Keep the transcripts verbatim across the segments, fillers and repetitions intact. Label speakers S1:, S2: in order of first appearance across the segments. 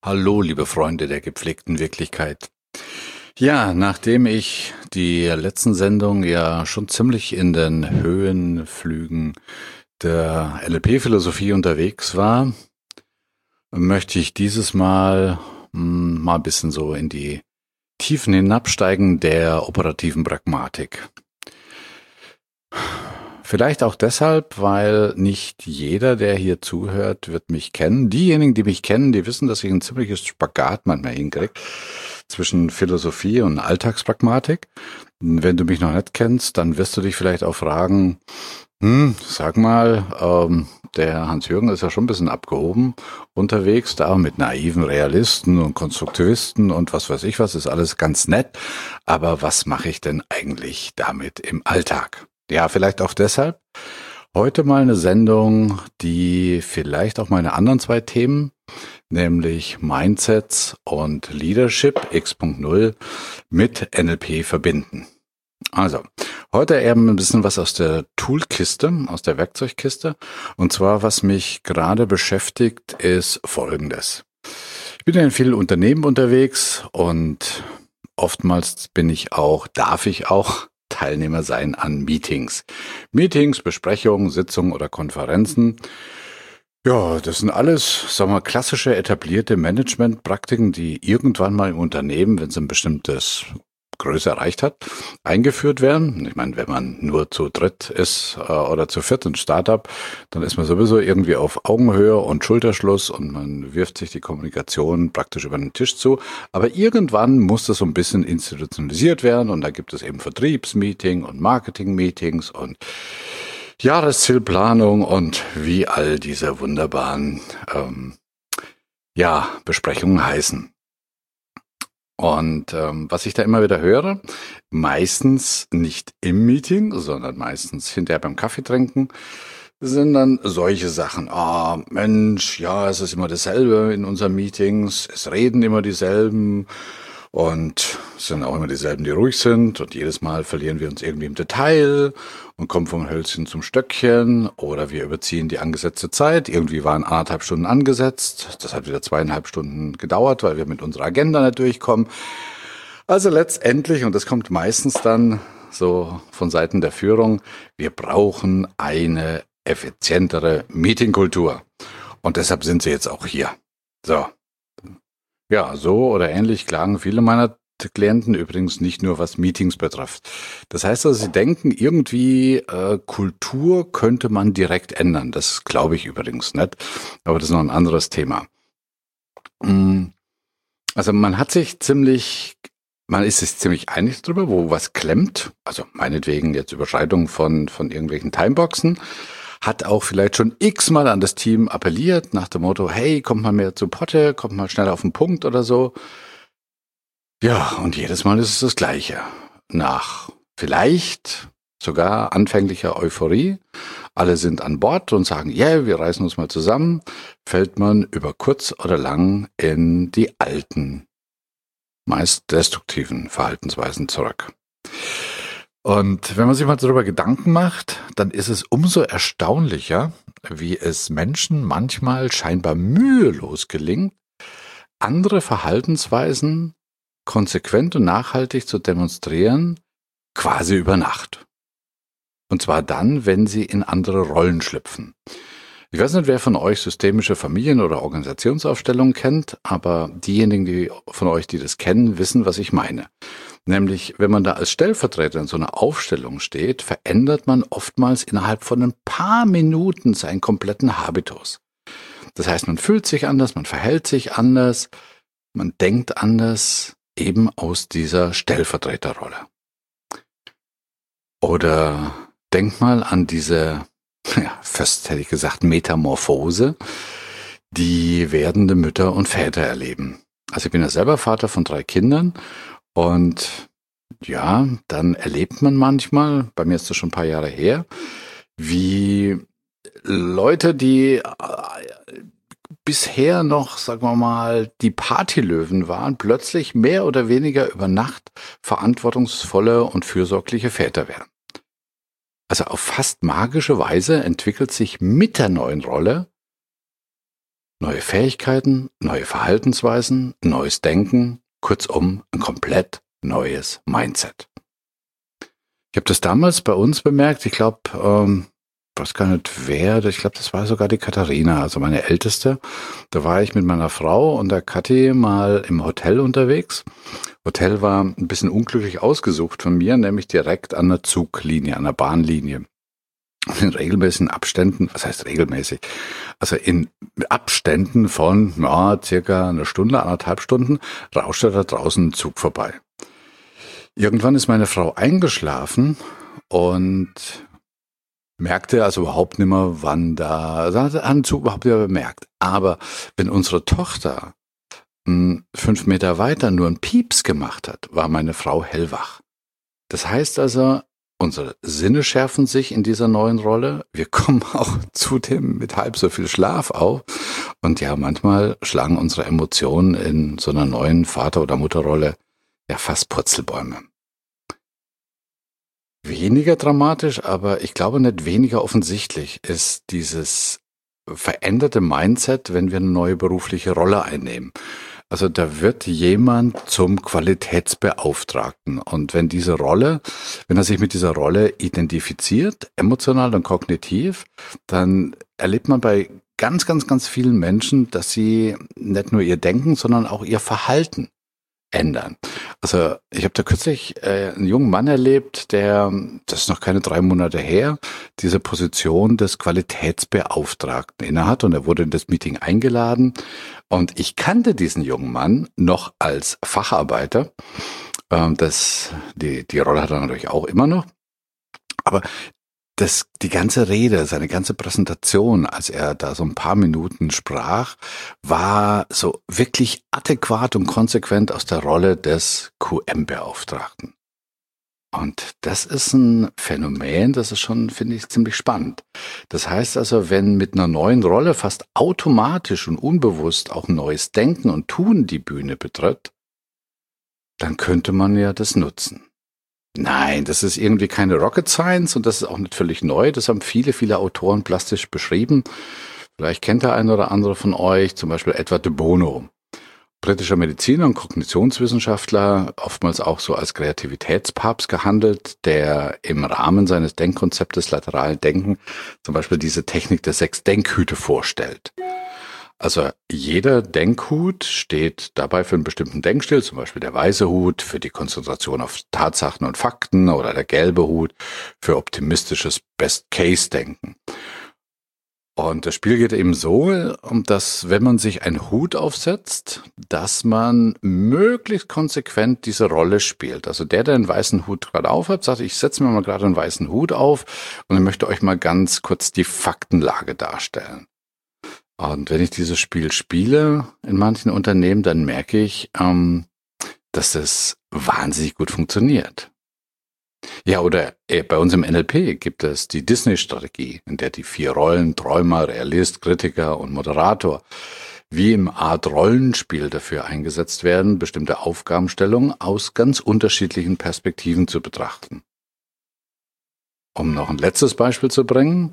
S1: Hallo, liebe Freunde der gepflegten Wirklichkeit. Ja, nachdem ich die letzten Sendungen ja schon ziemlich in den Höhenflügen der N L P-Philosophie unterwegs war, möchte ich dieses Mal mh, mal ein bisschen so in die Tiefen hinabsteigen der operativen Pragmatik. Vielleicht auch deshalb, weil nicht jeder, der hier zuhört, wird mich kennen. Diejenigen, die mich kennen, die wissen, dass ich ein ziemliches Spagat manchmal hinkriege zwischen Philosophie und Alltagspragmatik. Wenn du mich noch nicht kennst, dann wirst du dich vielleicht auch fragen, hm, sag mal, ähm, der Hans-Jürgen ist ja schon ein bisschen abgehoben unterwegs, da mit naiven Realisten und Konstruktivisten und was weiß ich was, ist alles ganz nett. Aber was mache ich denn eigentlich damit im Alltag? Ja, vielleicht auch deshalb. Heute mal eine Sendung, die vielleicht auch meine anderen zwei Themen, nämlich Mindsets und Leadership X Punkt null mit N L P verbinden. Also, heute eben ein bisschen was aus der Toolkiste, aus der Werkzeugkiste. Und zwar, was mich gerade beschäftigt, ist Folgendes. Ich bin ja in vielen Unternehmen unterwegs und oftmals bin ich auch, darf ich auch Teilnehmer sein an Meetings. Meetings, Besprechungen, Sitzungen oder Konferenzen. Ja, das sind alles, sagen wir, klassische etablierte Managementpraktiken, die irgendwann mal im Unternehmen, wenn es ein bestimmtes Größe erreicht hat, eingeführt werden. Ich meine, wenn man nur zu dritt ist äh, oder zu viert ein Startup, dann ist man sowieso irgendwie auf Augenhöhe und Schulterschluss und man wirft sich die Kommunikation praktisch über den Tisch zu. Aber irgendwann muss das so ein bisschen institutionalisiert werden und da gibt es eben Vertriebsmeeting und Marketingmeetings und Jahreszielplanung und wie all diese wunderbaren ähm, ja, Besprechungen heißen. Und ähm, was ich da immer wieder höre, meistens nicht im Meeting, sondern meistens hinterher beim Kaffee trinken, sind dann solche Sachen. Ah, Mensch, ja, es ist immer dasselbe in unseren Meetings, es reden immer dieselben und es sind auch immer dieselben, die ruhig sind und jedes Mal verlieren wir uns irgendwie im Detail und kommen vom Hölzchen zum Stöckchen oder wir überziehen die angesetzte Zeit. Irgendwie waren anderthalb Stunden angesetzt, das hat wieder zweieinhalb Stunden gedauert, weil wir mit unserer Agenda nicht durchkommen. Also letztendlich, und das kommt meistens dann so von Seiten der Führung, wir brauchen eine effizientere Meetingkultur und deshalb sind sie jetzt auch hier. So. Ja, so oder ähnlich klagen viele meiner Klienten übrigens nicht nur, was Meetings betrifft. Das heißt also, sie denken irgendwie, äh, Kultur könnte man direkt ändern. Das glaube ich übrigens nicht, aber das ist noch ein anderes Thema. Also man hat sich ziemlich, man ist sich ziemlich einig drüber, wo was klemmt. Also meinetwegen jetzt Überschreitung von, von irgendwelchen Timeboxen. Hat auch vielleicht schon x-mal an das Team appelliert, nach dem Motto, hey, kommt mal mehr zu Potte, kommt mal schneller auf den Punkt oder so. Ja, und jedes Mal ist es das Gleiche. Nach vielleicht sogar anfänglicher Euphorie, alle sind an Bord und sagen, ja, yeah, wir reißen uns mal zusammen, fällt man über kurz oder lang in die alten, meist destruktiven Verhaltensweisen zurück. Und wenn man sich mal darüber Gedanken macht, dann ist es umso erstaunlicher, wie es Menschen manchmal scheinbar mühelos gelingt, andere Verhaltensweisen konsequent und nachhaltig zu demonstrieren, quasi über Nacht. Und zwar dann, wenn sie in andere Rollen schlüpfen. Ich weiß nicht, wer von euch systemische Familien- oder Organisationsaufstellungen kennt, aber diejenigen die von euch, die das kennen, wissen, was ich meine. Nämlich, wenn man da als Stellvertreter in so einer Aufstellung steht, verändert man oftmals innerhalb von ein paar Minuten seinen kompletten Habitus. Das heißt, man fühlt sich anders, man verhält sich anders, man denkt anders, eben aus dieser Stellvertreterrolle. Oder denk mal an diese, ja, fast hätte ich gesagt, Metamorphose, die werdende Mütter und Väter erleben. Also ich bin ja selber Vater von drei Kindern und ja, dann erlebt man manchmal, bei mir ist das schon ein paar Jahre her, wie Leute, die bisher noch, sagen wir mal, die Partylöwen waren, plötzlich mehr oder weniger über Nacht verantwortungsvolle und fürsorgliche Väter werden. Also auf fast magische Weise entwickelt sich mit der neuen Rolle neue Fähigkeiten, neue Verhaltensweisen, neues Denken, kurzum ein komplett neues Mindset. Ich habe das damals bei uns bemerkt, ich glaube, ähm, ich weiß gar nicht wer, ich glaube, das war sogar die Katharina, also meine Älteste. Da war ich mit meiner Frau und der Kathi mal im Hotel unterwegs. Hotel war ein bisschen unglücklich ausgesucht von mir, nämlich direkt an der Zuglinie, an der Bahnlinie. In regelmäßigen Abständen, was heißt regelmäßig? Also in Abständen von ja, circa einer Stunde, anderthalb Stunden, rauschte da draußen ein Zug vorbei. Irgendwann ist meine Frau eingeschlafen und merkte also überhaupt nicht mehr, wann da, also hat einen Zug überhaupt nicht mehr bemerkt. Aber wenn unsere Tochter mh, fünf Meter weiter nur einen Pieps gemacht hat, war meine Frau hellwach. Das heißt also, unsere Sinne schärfen sich in dieser neuen Rolle. Wir kommen auch zudem mit halb so viel Schlaf auf. Und ja, manchmal schlagen unsere Emotionen in so einer neuen Vater- oder Mutterrolle ja fast Purzelbäume. Weniger dramatisch, aber ich glaube nicht weniger offensichtlich ist dieses veränderte Mindset, wenn wir eine neue berufliche Rolle einnehmen. Also da wird jemand zum Qualitätsbeauftragten. Und wenn diese Rolle, wenn er sich mit dieser Rolle identifiziert, emotional und kognitiv, dann erlebt man bei ganz, ganz, ganz vielen Menschen, dass sie nicht nur ihr Denken, sondern auch ihr Verhalten ändern. Also ich habe da kürzlich äh, einen jungen Mann erlebt, der, das ist noch keine drei Monate her, diese Position des Qualitätsbeauftragten innehat und er wurde in das Meeting eingeladen und ich kannte diesen jungen Mann noch als Facharbeiter. Ähm, das, die, die Rolle hat er natürlich auch immer noch, aber Das, die ganze Rede, seine ganze Präsentation, als er da so ein paar Minuten sprach, war so wirklich adäquat und konsequent aus der Rolle des Q M-Beauftragten. Und das ist ein Phänomen, das ist schon, finde ich, ziemlich spannend. Das heißt also, wenn mit einer neuen Rolle fast automatisch und unbewusst auch neues Denken und Tun die Bühne betritt, dann könnte man ja das nutzen. Nein, das ist irgendwie keine Rocket Science und das ist auch nicht völlig neu. Das haben viele, viele Autoren plastisch beschrieben. Vielleicht kennt der eine oder andere von euch, zum Beispiel Edward de Bono. Britischer Mediziner und Kognitionswissenschaftler, oftmals auch so als Kreativitätspapst gehandelt, der im Rahmen seines Denkkonzeptes lateralen Denken zum Beispiel diese Technik der sechs Denkhüte vorstellt. Also jeder Denkhut steht dabei für einen bestimmten Denkstil, zum Beispiel der weiße Hut für die Konzentration auf Tatsachen und Fakten oder der gelbe Hut für optimistisches Best-Case-Denken. Und das Spiel geht eben so, dass wenn man sich einen Hut aufsetzt, dass man möglichst konsequent diese Rolle spielt. Also der, der einen weißen Hut gerade aufhat, sagt, ich setze mir mal gerade einen weißen Hut auf und ich möchte euch mal ganz kurz die Faktenlage darstellen. Und wenn ich dieses Spiel spiele in manchen Unternehmen, dann merke ich, ähm, dass das wahnsinnig gut funktioniert. Ja, oder äh, bei uns im N L P gibt es die Disney-Strategie, in der die vier Rollen, Träumer, Realist, Kritiker und Moderator, wie im Art Rollenspiel dafür eingesetzt werden, bestimmte Aufgabenstellungen aus ganz unterschiedlichen Perspektiven zu betrachten. Um noch ein letztes Beispiel zu bringen,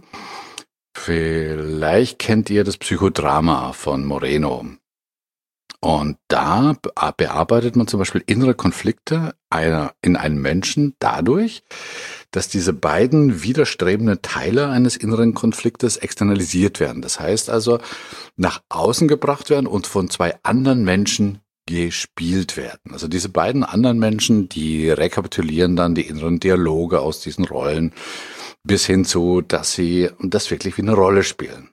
S1: vielleicht kennt ihr das Psychodrama von Moreno. Und da bearbeitet man zum Beispiel innere Konflikte einer, in einem Menschen dadurch, dass diese beiden widerstrebenden Teile eines inneren Konfliktes externalisiert werden. Das heißt also, nach außen gebracht werden und von zwei anderen Menschen gespielt werden. Also diese beiden anderen Menschen, die rekapitulieren dann die inneren Dialoge aus diesen Rollen bis hin zu, dass sie das wirklich wie eine Rolle spielen.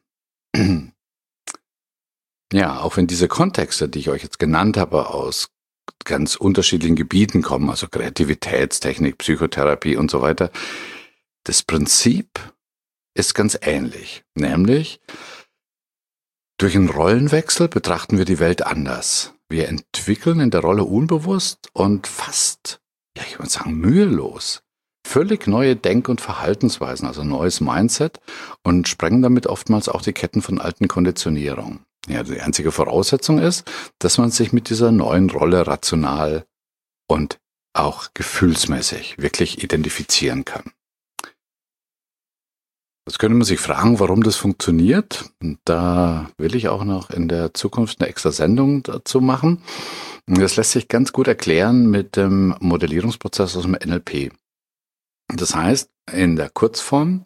S1: Ja, auch wenn diese Kontexte, die ich euch jetzt genannt habe, aus ganz unterschiedlichen Gebieten kommen, also Kreativitätstechnik, Psychotherapie und so weiter, das Prinzip ist ganz ähnlich. Nämlich, durch einen Rollenwechsel betrachten wir die Welt anders. Wir entwickeln in der Rolle unbewusst und fast, ja, ich würde sagen, mühelos völlig neue Denk- und Verhaltensweisen, also neues Mindset und sprengen damit oftmals auch die Ketten von alten Konditionierungen. Ja, die einzige Voraussetzung ist, dass man sich mit dieser neuen Rolle rational und auch gefühlsmäßig wirklich identifizieren kann. Jetzt könnte man sich fragen, warum das funktioniert. Und da will ich auch noch in der Zukunft eine extra Sendung dazu machen. Und das lässt sich ganz gut erklären mit dem Modellierungsprozess aus dem N L P. Das heißt, in der Kurzform,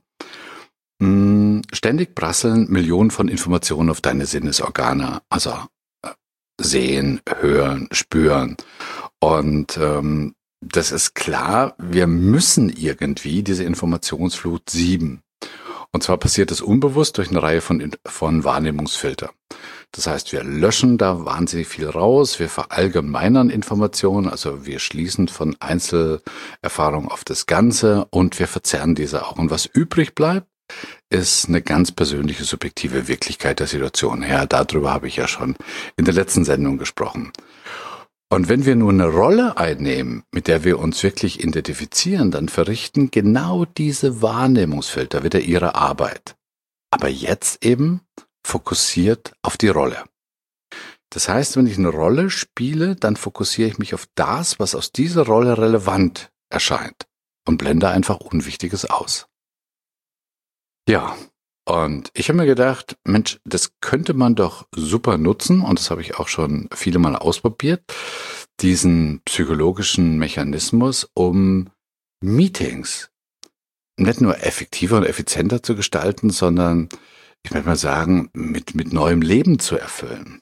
S1: mh, ständig prasseln Millionen von Informationen auf deine Sinnesorgane. Also äh, sehen, hören, spüren. Und ähm, das ist klar, wir müssen irgendwie diese Informationsflut sieben. Und zwar passiert das unbewusst durch eine Reihe von, von Wahrnehmungsfiltern. Das heißt, wir löschen da wahnsinnig viel raus, wir verallgemeinern Informationen, also wir schließen von Einzelerfahrung auf das Ganze und wir verzerren diese auch. Und was übrig bleibt, ist eine ganz persönliche, subjektive Wirklichkeit der Situation. Ja, darüber habe ich ja schon in der letzten Sendung gesprochen. Und wenn wir nun eine Rolle einnehmen, mit der wir uns wirklich identifizieren, dann verrichten genau diese Wahrnehmungsfilter wieder ihre Arbeit. Aber jetzt eben fokussiert auf die Rolle. Das heißt, wenn ich eine Rolle spiele, dann fokussiere ich mich auf das, was aus dieser Rolle relevant erscheint und blende einfach Unwichtiges aus. Ja, und ich habe mir gedacht, Mensch, das könnte man doch super nutzen und das habe ich auch schon viele Mal ausprobiert, diesen psychologischen Mechanismus, um Meetings nicht nur effektiver und effizienter zu gestalten, sondern, ich möchte mal sagen, mit, mit neuem Leben zu erfüllen.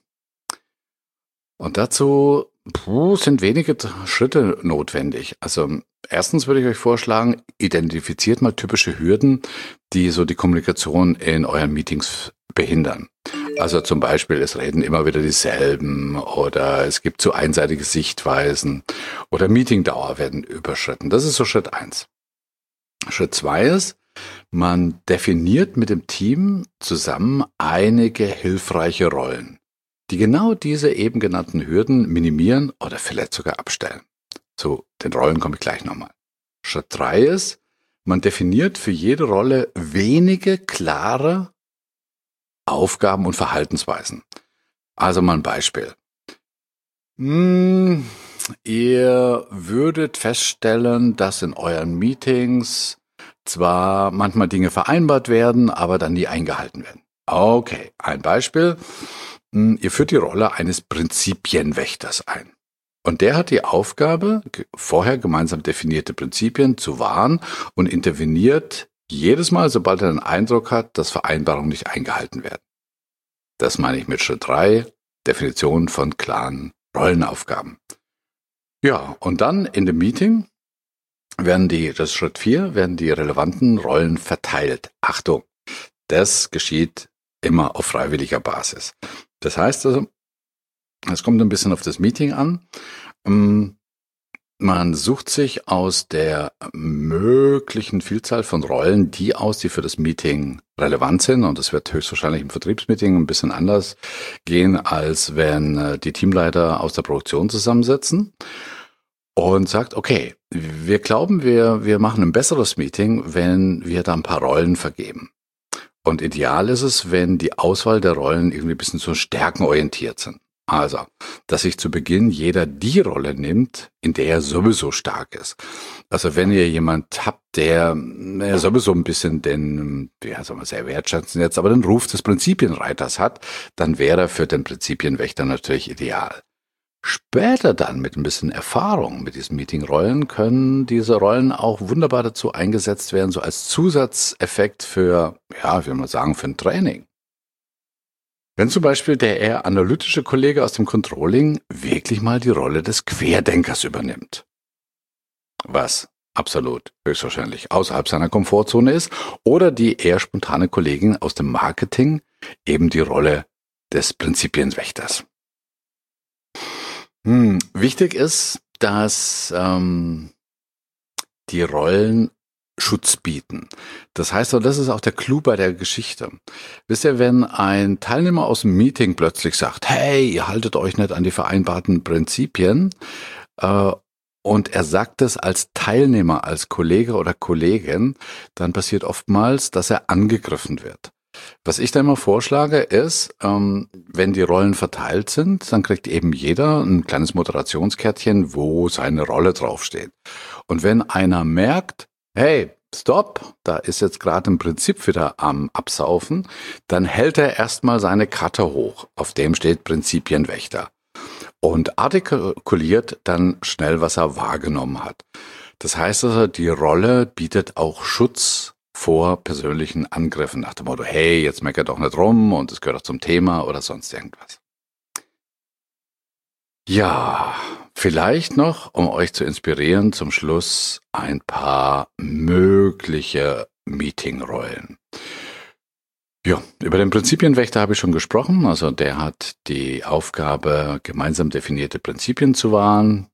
S1: Und dazu puh, sind wenige Schritte notwendig. Also erstens würde ich euch vorschlagen, identifiziert mal typische Hürden, die so die Kommunikation in euren Meetings behindern. Also zum Beispiel, es reden immer wieder dieselben oder es gibt zu einseitige Sichtweisen oder Meetingdauer werden überschritten. Das ist so Schritt eins. Schritt zwei ist, man definiert mit dem Team zusammen einige hilfreiche Rollen, die genau diese eben genannten Hürden minimieren oder vielleicht sogar abstellen. Zu den Rollen komme ich gleich nochmal. Schritt drei ist, man definiert für jede Rolle wenige klare Aufgaben und Verhaltensweisen. Also mal ein Beispiel. Hm, ihr würdet feststellen, dass in euren Meetings zwar manchmal Dinge vereinbart werden, aber dann nie eingehalten werden. Okay, ein Beispiel. Ihr führt die Rolle eines Prinzipienwächters ein. Und der hat die Aufgabe, vorher gemeinsam definierte Prinzipien zu wahren und interveniert jedes Mal, sobald er den Eindruck hat, dass Vereinbarungen nicht eingehalten werden. Das meine ich mit Schritt drei, Definition von klaren Rollenaufgaben. Ja, und dann in dem Meeting werden die, das ist Schritt vier, werden die relevanten Rollen verteilt. Achtung, das geschieht immer auf freiwilliger Basis. Das heißt also, es kommt ein bisschen auf das Meeting an. Man sucht sich aus der möglichen Vielzahl von Rollen die aus, die für das Meeting relevant sind. Und das wird höchstwahrscheinlich im Vertriebsmeeting ein bisschen anders gehen, als wenn die Teamleiter aus der Produktion zusammensitzen und sagt, okay, wir glauben, wir, wir machen ein besseres Meeting, wenn wir da ein paar Rollen vergeben. Und ideal ist es, wenn die Auswahl der Rollen irgendwie ein bisschen so stärkenorientiert sind. Also, dass sich zu Beginn jeder die Rolle nimmt, in der er sowieso stark ist. Also wenn ihr jemand habt, der äh, sowieso ein bisschen den, ja, sagen wir sehr wertschätzen jetzt, aber den Ruf des Prinzipienreiters hat, dann wäre er für den Prinzipienwächter natürlich ideal. Später dann mit ein bisschen Erfahrung mit diesen Meetingrollen können diese Rollen auch wunderbar dazu eingesetzt werden, so als Zusatzeffekt für, ja, wie soll man sagen, für ein Training. Wenn zum Beispiel der eher analytische Kollege aus dem Controlling wirklich mal die Rolle des Querdenkers übernimmt, was absolut höchstwahrscheinlich außerhalb seiner Komfortzone ist, oder die eher spontane Kollegin aus dem Marketing eben die Rolle des Prinzipienwächters. Hm, wichtig ist, dass ähm, die Rollen Schutz bieten. Das heißt, und das ist auch der Clou bei der Geschichte. Wisst ihr, wenn ein Teilnehmer aus dem Meeting plötzlich sagt, hey, ihr haltet euch nicht an die vereinbarten Prinzipien, äh, und er sagt es als Teilnehmer, als Kollege oder Kollegin, dann passiert oftmals, dass er angegriffen wird. Was ich da immer vorschlage ist, ähm, wenn die Rollen verteilt sind, dann kriegt eben jeder ein kleines Moderationskärtchen, wo seine Rolle draufsteht. Und wenn einer merkt, hey, stopp, da ist jetzt gerade ein Prinzip wieder am Absaufen, dann hält er erstmal seine Karte hoch, auf dem steht Prinzipienwächter und artikuliert dann schnell, was er wahrgenommen hat. Das heißt also, die Rolle bietet auch Schutz vor persönlichen Angriffen nach dem Motto, hey, jetzt meckert doch nicht rum und es gehört doch zum Thema oder sonst irgendwas. Ja, vielleicht noch, um euch zu inspirieren, zum Schluss ein paar mögliche Meetingrollen. Ja, über den Prinzipienwächter habe ich schon gesprochen. Also der hat die Aufgabe, gemeinsam definierte Prinzipien zu wahren.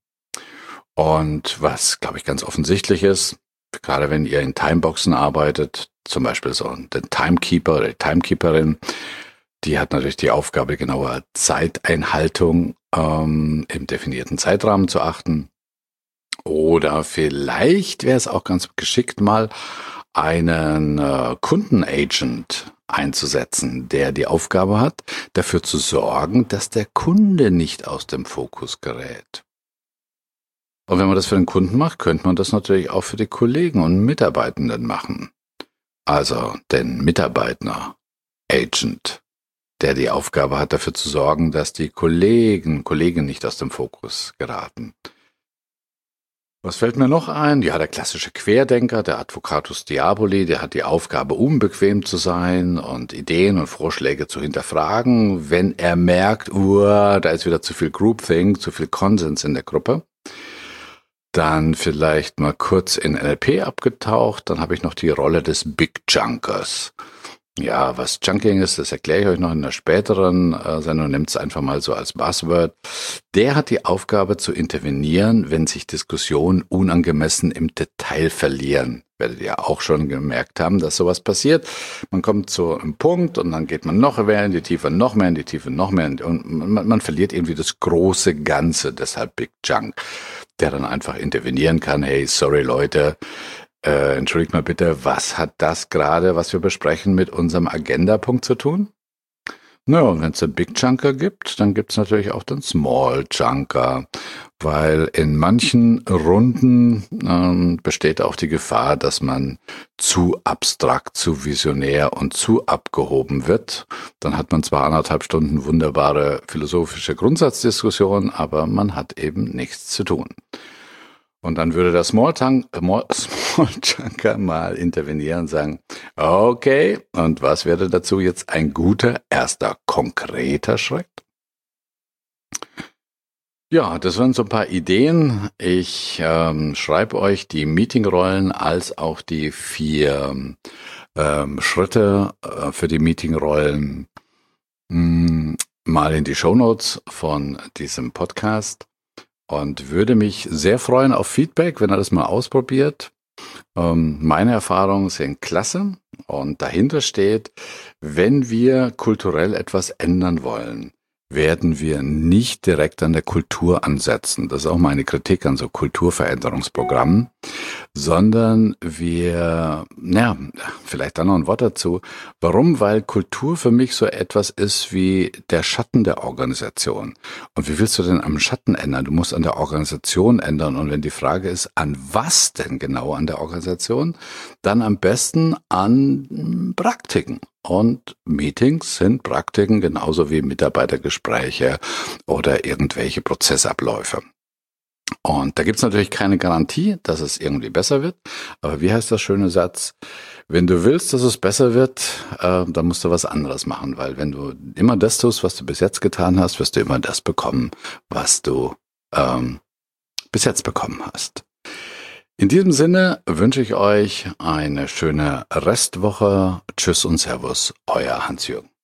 S1: Und was, glaube ich, ganz offensichtlich ist, gerade wenn ihr in Timeboxen arbeitet, zum Beispiel so den Timekeeper oder die Timekeeperin, die hat natürlich die Aufgabe, genauer Zeiteinhaltung ähm, im definierten Zeitrahmen zu achten. Oder vielleicht wäre es auch ganz geschickt, mal einen äh, Kundenagent einzusetzen, der die Aufgabe hat, dafür zu sorgen, dass der Kunde nicht aus dem Fokus gerät. Und wenn man das für den Kunden macht, könnte man das natürlich auch für die Kollegen und Mitarbeitenden machen. Also den Mitarbeiter-Agent, der die Aufgabe hat, dafür zu sorgen, dass die Kollegen, Kollegen nicht aus dem Fokus geraten. Was fällt mir noch ein? Ja, der klassische Querdenker, der Advocatus Diaboli, der hat die Aufgabe, unbequem zu sein und Ideen und Vorschläge zu hinterfragen, wenn er merkt, uh, da ist wieder zu viel Groupthink, zu viel Konsens in der Gruppe. Dann vielleicht mal kurz in N L P abgetaucht, dann habe ich noch die Rolle des Big Junkers. Ja, was Junking ist, das erkläre ich euch noch in einer späteren äh, Sendung, nehmt es einfach mal so als Buzzword. Der hat die Aufgabe zu intervenieren, wenn sich Diskussionen unangemessen im Detail verlieren. Werdet ihr auch schon gemerkt haben, dass sowas passiert. Man kommt zu einem Punkt und dann geht man noch mehr in die Tiefe, noch mehr in die Tiefe, noch mehr in die, und man, man verliert irgendwie das große Ganze, deshalb Big Junk, der dann einfach intervenieren kann. Hey, sorry Leute, Äh, entschuldigt mal bitte, was hat das gerade, was wir besprechen, mit unserem Agenda-Punkt zu tun? Naja, und wenn es einen Big Chunker gibt, dann gibt es natürlich auch den Small Chunker, weil in manchen Runden ähm, besteht auch die Gefahr, dass man zu abstrakt, zu visionär und zu abgehoben wird. Dann hat man zwar anderthalb Stunden wunderbare philosophische Grundsatzdiskussion, aber man hat eben nichts zu tun. Und dann würde der Small Chunker mal intervenieren und sagen, okay, und was wäre dazu jetzt ein guter, erster, konkreter Schritt? Ja, das waren so ein paar Ideen. Ich ähm, schreibe euch die Meetingrollen als auch die vier ähm, Schritte äh, für die Meetingrollen mh, mal in die Shownotes von diesem Podcast. Und würde mich sehr freuen auf Feedback, wenn ihr das mal ausprobiert. Ähm, meine Erfahrungen sind klasse und dahinter steht, wenn wir kulturell etwas ändern wollen, werden wir nicht direkt an der Kultur ansetzen. Das ist auch meine Kritik an so Kulturveränderungsprogrammen, sondern wir, naja, vielleicht dann noch ein Wort dazu. Warum? Weil Kultur für mich so etwas ist wie der Schatten der Organisation. Und wie willst du denn am Schatten ändern? Du musst an der Organisation ändern. Und wenn die Frage ist, an was denn genau an der Organisation, dann am besten an Praktiken. Und Meetings sind Praktiken genauso wie Mitarbeitergespräche oder irgendwelche Prozessabläufe. Und da gibt's natürlich keine Garantie, dass es irgendwie besser wird. Aber wie heißt das schöne Satz? Wenn du willst, dass es besser wird, äh, dann musst du was anderes machen. Weil wenn du immer das tust, was du bis jetzt getan hast, wirst du immer das bekommen, was du ähm, bis jetzt bekommen hast. In diesem Sinne wünsche ich euch eine schöne Restwoche. Tschüss und Servus, euer Hans-Jürgen.